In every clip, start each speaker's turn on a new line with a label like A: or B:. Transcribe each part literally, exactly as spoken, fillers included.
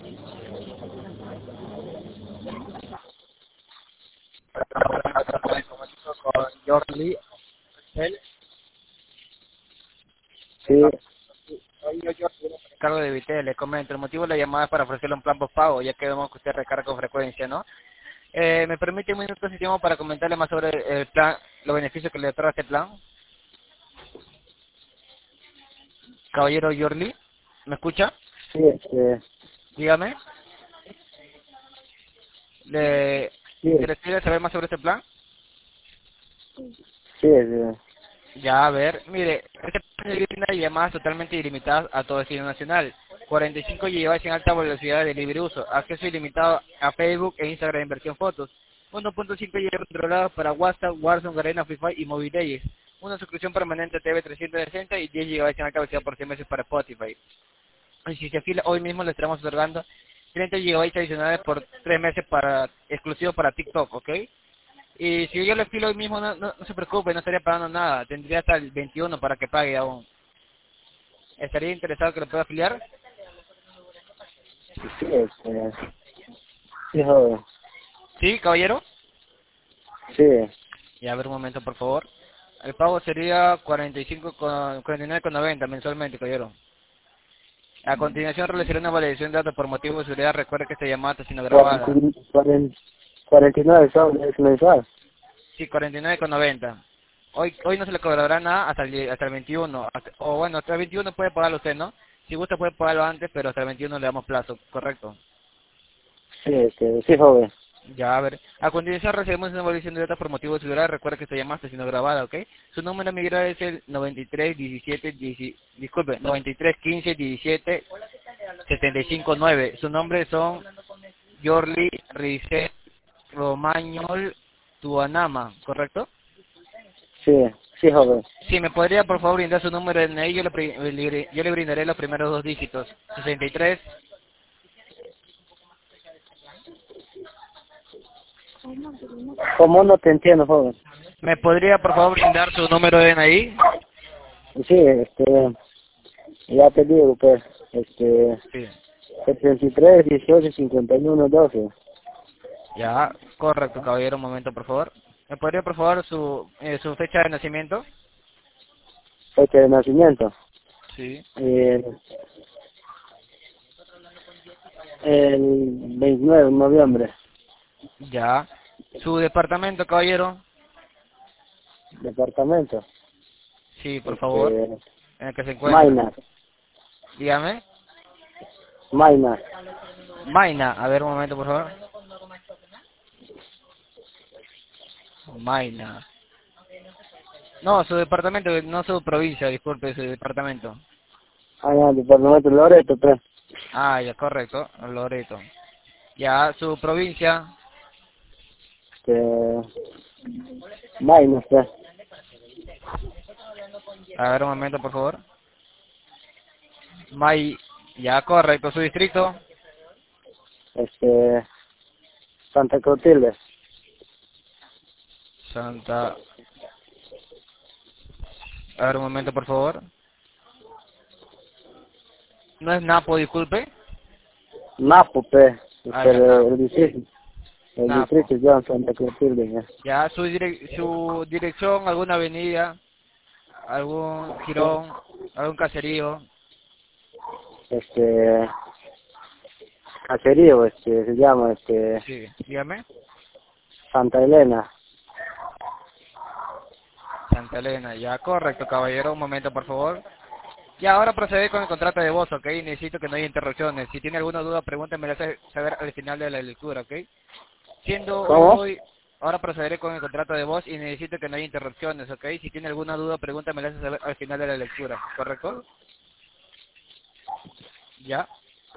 A: Con Jordi, él,
B: Sí,
A: soy yo, yo, cargo de Vitel, le comento, el motivo de la llamada es para ofrecerle un plan postpago, ya que vemos que usted recarga con frecuencia, ¿no? Eh, ¿Me permite un minuto si tengo para comentarle más sobre el plan, los beneficios que le otorga este plan? Caballero Yorli, ¿me escucha?
B: sí, este,
A: Dígame. ¿Le
B: sí,
A: interesaría saber más sobre este plan?
B: sí, este,
A: Ya, a ver, mire, este plan le brinda llamadas totalmente ilimitadas a todo destino nacional, cuarenta y cinco gigabytes en alta velocidad de libre uso, acceso ilimitado a Facebook e Instagram en versión fotos, uno punto cinco gigabytes controlados para WhatsApp, Warzone, Garena, Free Fire y Mobile Legends, una suscripción permanente T V trescientos sesenta y diez gigabytes en alta velocidad por seis meses para Spotify. Y si se afila hoy mismo le estaremos otorgando treinta gigabytes adicionales por tres meses para exclusivos para TikTok, ¿ok? Y si yo le filo hoy mismo, no, no, no se preocupe, no estaría pagando nada. Tendría hasta el veintiuno para que pague aún. ¿Estaría interesado que lo pueda afiliar?
B: sí, este, sí, joven,
A: Sí, caballero.
B: sí,
A: Ya, a ver un momento, por favor. El pago sería cuarenta y cinco con, cuarenta y nueve con noventa mensualmente, caballero. A continuación realizaré una validación de datos por motivo de seguridad. Recuerde que esta llamada está siendo
B: cuarenta,
A: grabada.
B: cuarenta, cuarenta y nueve soles mensual.
A: Sí, cuarenta y nueve con noventa. Hoy hoy no se le cobrará nada hasta el, hasta el veintiuno. Hasta- o bueno, hasta el veintiuno puede pagarlo usted, ¿no? Si gusta puede pagarlo antes, pero hasta el veintiuno le damos plazo, ¿correcto?
B: Sí, este, sí, joven,
A: Ya, a ver. A continuación recibimos una evaluación de datos por motivo de seguridad. Recuerda que esta llamada está siendo grabada, ¿ok? Su número migrado es el noventa y tres diecisiete, diez, disculpe, noventa y tres quince diecisiete setenta y cinco nueve. Su nombre son Yorli Rizel Romagnol Tuanama, ¿correcto?
B: sí, sí, joven.
A: Si me podría por favor brindar su número de N I, yo le, pri- le- yo le brindaré los primeros dos dígitos. sesenta y tres.
B: ¿Cómo no te entiendo, joven?
A: ¿Me podría por favor brindar su número de N I?
B: Sí, este, ya te digo, pues, este,
A: Sí.
B: setenta y tres, dieciocho, cincuenta y uno, doce,
A: Ya, correcto, caballero, un momento, por favor. ¿Me podría, por favor, su, eh, su fecha de nacimiento?
B: fecha de nacimiento,
A: Sí.
B: el, el veintinueve de noviembre,
A: Ya. ¿Su departamento, caballero?
B: departamento,
A: Sí, por favor,
B: este,
A: en el que se encuentra.
B: Maina,
A: Dígame.
B: Maina,
A: Maina, a ver, un momento, por favor. Maina. No, su departamento, no su provincia, disculpe, su departamento.
B: ah, ya, departamento de Loreto, pues,
A: Ah, ya, correcto, Loreto. Ya, su provincia.
B: este, Maina, pues,
A: A ver, un momento, por favor. May, ya, correcto, su distrito.
B: este, Santa Clotilde,
A: Santa. A ver, un momento, por favor. No es Napo, disculpe.
B: Napo, pues,
A: Ah, ya,
B: pero
A: Napo.
B: el distrito, el
A: Napo.
B: distrito ya Santa Clotilde, ya.
A: Ya, su, direc su dirección, alguna avenida, algún jirón, algún caserío.
B: Este, caserío, este, se llama, este,
A: Sí, dígame.
B: Santa Elena,
A: Santa Elena, ya, correcto, caballero. Un momento, por favor. Ya, ahora procede con el contrato de voz, ¿ok? Necesito que no haya interrupciones. Si tiene alguna duda, pregúntame, hace saber al final de la lectura, ¿ok? Siendo
B: ¿cómo?
A: hoy, ahora procederé con el contrato de voz y necesito que no haya interrupciones, ¿ok? Si tiene alguna duda, pregúntame, hace saber al final de la lectura, ¿correcto? Ya,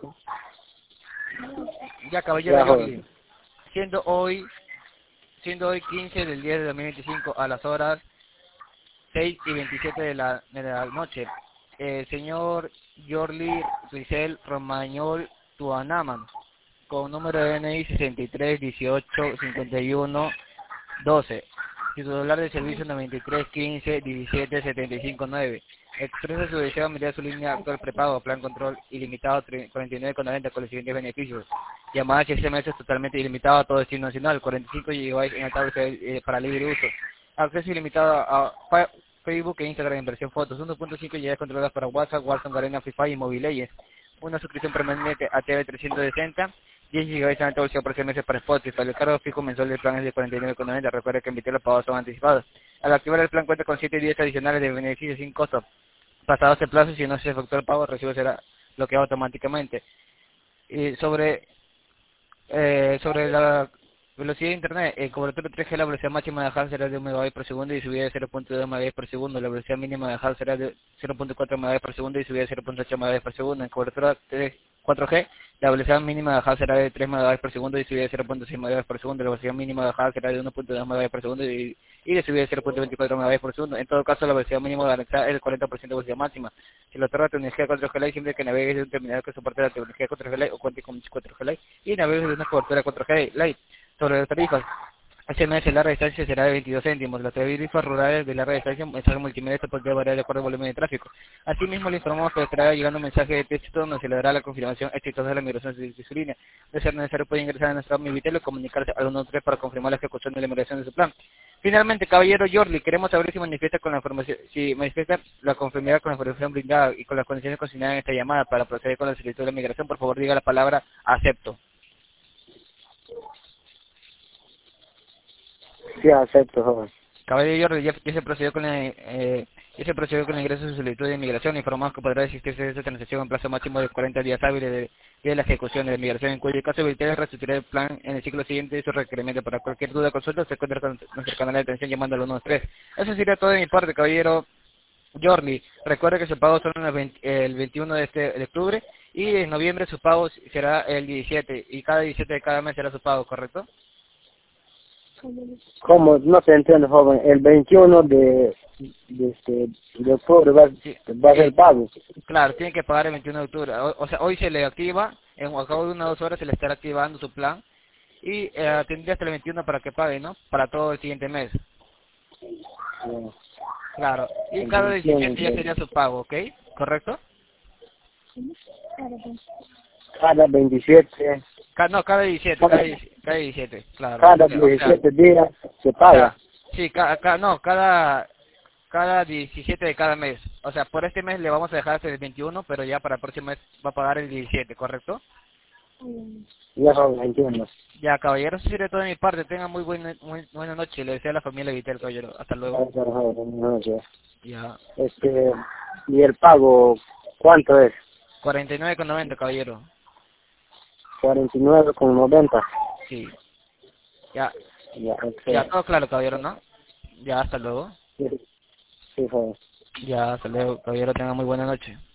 A: ya, caballero
B: Ya, joven,
A: Jordi. Siendo hoy, siendo hoy quince del diez de dos mil veinticinco a las horas seis y veintisiete de la, de la noche, el señor Jordi Rizel Romagnol Tuanaman, con número de N I sesenta y tres dieciocho cincuenta y uno doce, titular de servicio noventa y tres quince diecisiete setenta y cinco nueve, Expresa su deseo a mediar su línea actual prepago, plan control ilimitado cuarenta y nueve con noventa con los siguientes beneficios. Llamadas y S M S totalmente ilimitado a todo destino nacional, cuarenta y cinco gigabytes en alta velocidad eh, para libre uso. Acceso ilimitado a fa- Facebook e Instagram en versión fotos, uno punto cinco gigabytes controladas para WhatsApp, Warzone, Garena, Free Fire y Mobile Legends. Una suscripción permanente a T V trescientos sesenta, diez gigabytes en alta velocidad por seis meses para Spotify. El cargo fijo mensual del plan es de cuarenta y nueve con noventa. Recuerda que emitir los pagos son anticipados. Al activar el plan cuenta con siete días adicionales de beneficios sin costo. Pasado este plazo, si no se efectúa el pago, el recibo será bloqueado automáticamente. Y sobre eh, sobre la velocidad de internet, en cobertura tres G la velocidad máxima de dejar será de un megabyte por segundo y subida de cero punto dos megabytes por segundo. La velocidad mínima de dejar será de cero punto cuatro megabytes por segundo y subida de cero punto ocho megabytes por segundo. En cobertura cuatro G, la velocidad mínima de dejar será de tres megabytes por segundo y subida de cero punto seis megabytes por segundo. La velocidad mínima de dejar será de uno punto dos megabytes por segundo y, y de subida de cero punto veinticuatro megabytes por segundo. En todo caso, la velocidad mínima de anexar es el cuarenta por ciento de velocidad máxima. Si lo otorga tecnología cuatro G Lite, siempre que navegues de un terminal que soporte la tecnología cuatro G Lite o cuente con cuatro G Lite y navegues de una cobertura cuatro G Lite. Sobre las tarifas, S M S de larga distancia será de veintidós céntimos. Las tarifas rurales de larga distancia, mensaje multimedia, esto podría variar de acuerdo al volumen de tráfico. Asimismo, le informamos que estará llegando un mensaje de texto donde se le dará la confirmación exitosa de la migración de su línea. De ser necesario, puede ingresar a nuestra Mivitel y comunicarse al uno tres para confirmar la ejecución de la migración de su plan. Finalmente, caballero Jordi, queremos saber si manifiesta con la información, si manifiesta la conformidad con la información brindada y con las condiciones consignadas en esta llamada para proceder con la solicitud de migración. Por favor, diga la palabra acepto.
B: Sí, acepto, joven.
A: Caballero Jordi, ya, ya se procedió con la, eh, ya se procedió con el ingreso de su solicitud de inmigración. Informamos que podrá existirse esta transacción en plazo máximo de cuarenta días hábiles de, de la ejecución de la inmigración, en cuyo caso habilitará restituirá el plan en el ciclo siguiente de su requerimiento. Para cualquier duda o consulta, se encuentra con nuestro canal de atención llamando al uno tres. Eso sería todo de mi parte, caballero Jordi. Recuerde que su pago son el, veinte, el veintiuno de, este, de octubre y en noviembre su pago será el diecisiete y cada diecisiete de cada mes será su pago, ¿correcto?
B: ¿Cómo? No se entiende, joven. El veintiuno de, de, este, de octubre va,
A: Sí,
B: va a ser
A: eh,
B: pago.
A: claro, tiene que pagar el veintiuno de octubre. O, o sea, hoy se le activa, en a cabo de unas dos horas se le estará activando su plan y eh, tendría hasta el veintiuno para que pague, ¿no? Para todo el siguiente mes.
B: No,
A: Claro. Y
B: el
A: cada
B: veintiuno
A: diecisiete ya
B: de,
A: sería su pago, ¿ok? ¿Correcto?
B: cada veintisiete,
A: Ca- no, cada diecisiete,
B: cada,
A: cada, dieci- cada diecisiete, claro.
B: cada
A: O sea, o sea,
B: diecisiete días se
A: o sea,
B: paga.
A: sí, ca, ca- no, cada cada diecisiete de cada mes. O sea, por este mes le vamos a dejar hasta el veintiuno, pero ya para el próximo mes va a pagar el diecisiete, ¿correcto?
B: Ya, joven, entiendo.
A: Ya, caballero, eso sería todo de mi parte. Tenga muy buena, muy buena noche. Le deseo a la familia Vitel, caballero. Hasta luego.
B: Ya, joven, buenas noches.
A: Ya.
B: Este, y el pago, ¿cuánto es?
A: cuarenta y nueve con noventa, caballero.
B: cuarenta y nueve con noventa.
A: Sí. Ya.
B: Ya, ok.
A: Ya, todo claro, caballero, ¿no? Ya, hasta luego.
B: Sí, sí, joven.
A: Ya, hasta luego, caballero. Tenga muy buena noche.